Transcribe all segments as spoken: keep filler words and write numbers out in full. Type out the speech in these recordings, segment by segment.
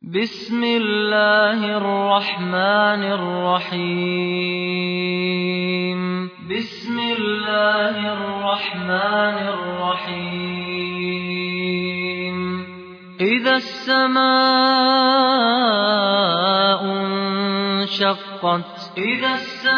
بسم الله الرحمن الرحيم بسم الله الرحمن الرحيم إذا السماء انشقت إذا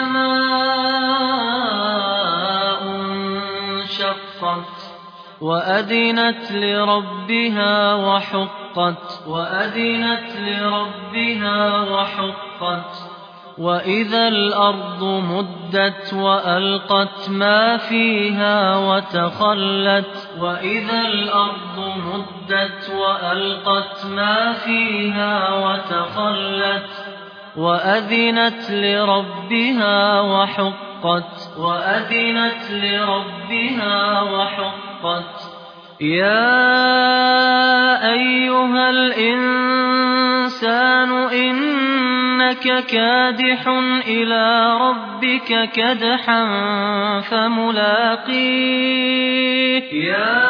السماء انشقت وأذنت لربها وحقت وأذنت لربها وحقت وإذا الأرض مدت وألقت ما فيها وتخلت وإذا الأرض مدت وألقت ما فيها وتخلت وأذنت لربها وحقت وأذنت لربها وحقت يا أيها الإنسان إنك كادح إلى ربك كدحا فملاقيه يا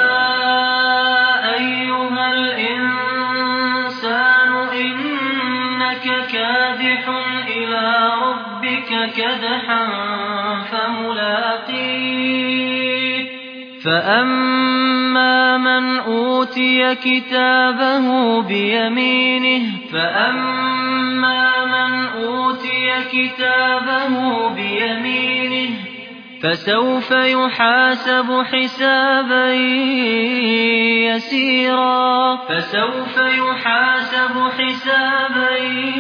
أيها الإنسان إنك كادح إلى ربك كدحا فملاقيه فأما من أوتي كتابه بيمينه فأما من أوتي كتابه بيمينه فسوف يحاسب حسابا يسيرا فسوف يحاسب حسابا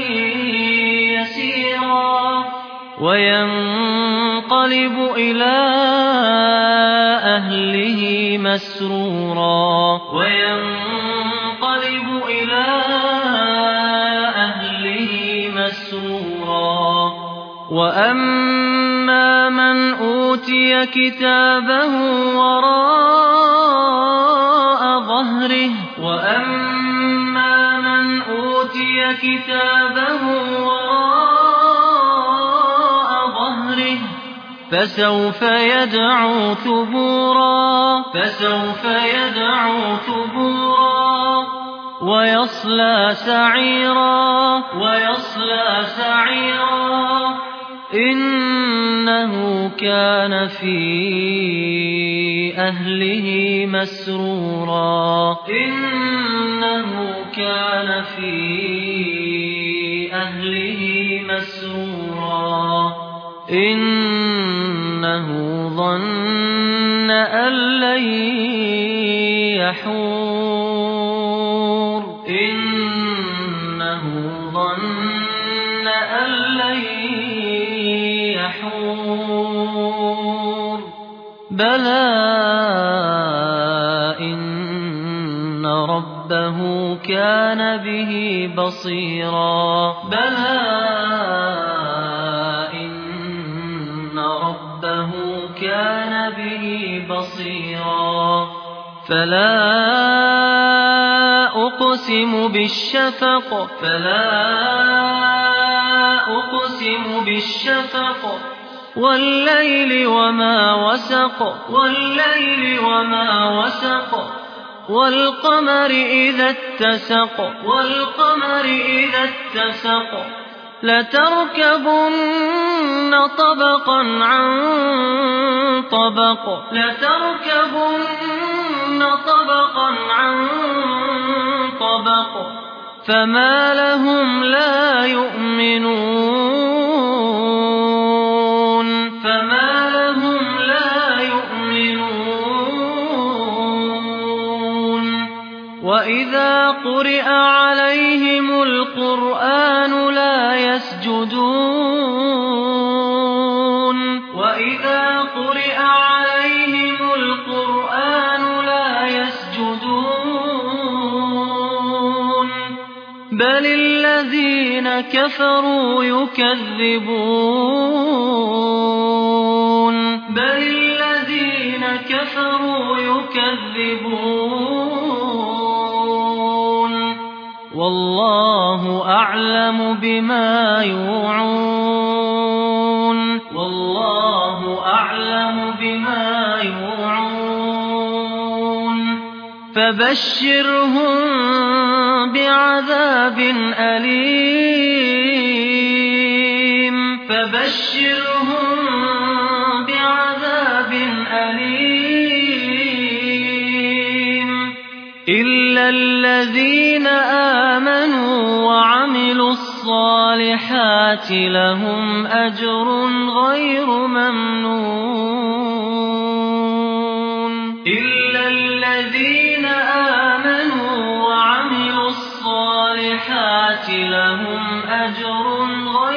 يسيرا وينقلب إلى أهله مسرورا وينقلب إلى أهله مسرورا وأما من أوتي كتابه وراء ظهره وأما من أوتي كتابه وراء ظهره فسوف يدعو ثبورا فسوف يدعو ثبورا ويصلى سعيرا ويصلى سعيرا إنه كان في أهله مسرورا إنه كان في أهله مسرورا إنه ظن أن لن يحور إنه ظن أن لن يحور بلى إن ربه كان به بصيرا بلى إن ربه كان به بصيرا فلا أقسم بالشفق فلا أقسم بالشفق والليل وما وسق والليل وما وسق والقمر إذا اتسق والقمر إذا اتسق لتركبن طبقا عن طبق لتركبن طبقا عن طبق فما لهم لا يؤمنون فما لهم لا يؤمنون وإذا قرئ عليهم القرآن لا يسجدون وإذا قرئ عليهم القرآن لا يسجدون بل الذين كفروا يكذبون بل الذين كفروا يكذبون والله أعلم بما يوعون والله أعلم بما يوعون فبشرهم بعذاب أليم فبشرهم بعذاب أليم إلا الذين آمنوا وعملوا الصالحات لهم أجر غير ممنون إلا الذين آمنوا وعملوا الصالحات لهم أجر غير